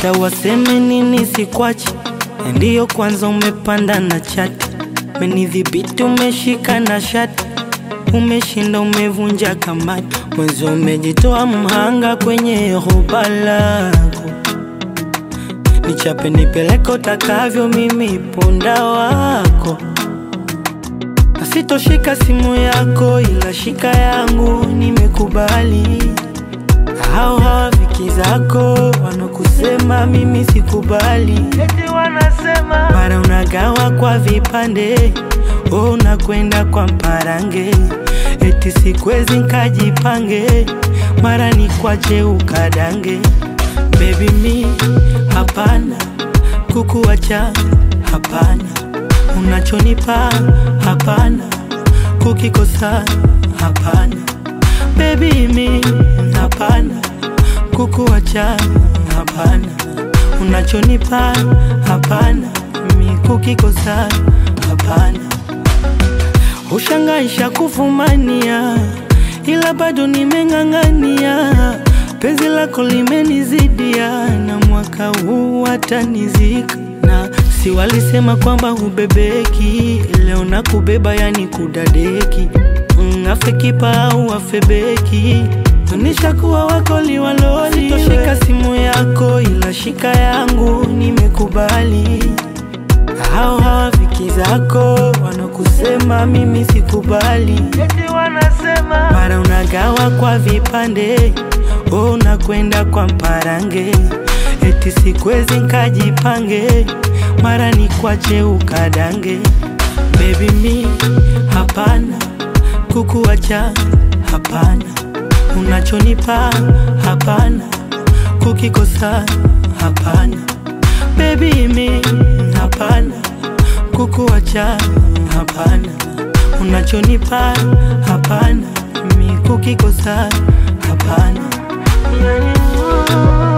hata waseme nini sikwachi. Ndiyo kwanza umepanda na chati, menidhibiti umeshika na shati, umeshinda umevunja kamati, mwenzi umejitoa mhanga kwenye hoba lako. Nichape nipeleke utakavyo, mimi punda wako. Sitoshika simu yako ila shika yangu, nimekubali. Hao hawafiki zako wanakusema mimi sikubali, eti wanasema mara unagawa kwa vipande, unakwenda kwa mparange, eti sikwezi nkajipange, mara ni kwache ukadange. Baby mi hapana, kukuacha hapana, unachonipa hapana, kukikosa hapana. Baby mi hapana, kukuacha hapana, unachonipa hapana, mi kukikosa hapana. Ushangaisha kufumania, ila bado nimeng'ang'ania, penzi lako limenizidia, na mwaka huu watanizika. Na si walisema kwamba hubebeki, leo nakubeba yani kudadeki. Afe kipa au afe beki, nishakuwa wako liwaloli. Sitoshika simu yako ila shika yangu, nimekubali. Hao hawafiki zako wanakusema mimi sikubali, eti wanasema mara unagawa kwa vipande, unakwenda kwa mparange, eti sikwezi nkajipange, mara ni kwache ukadange. Baby mi hapana, kukuacha hapana, unachonipa hapana, kukikosa hapana. Baby mi hapana, kukuacha hapana, unachonipa hapana, mi kukikosa hapana.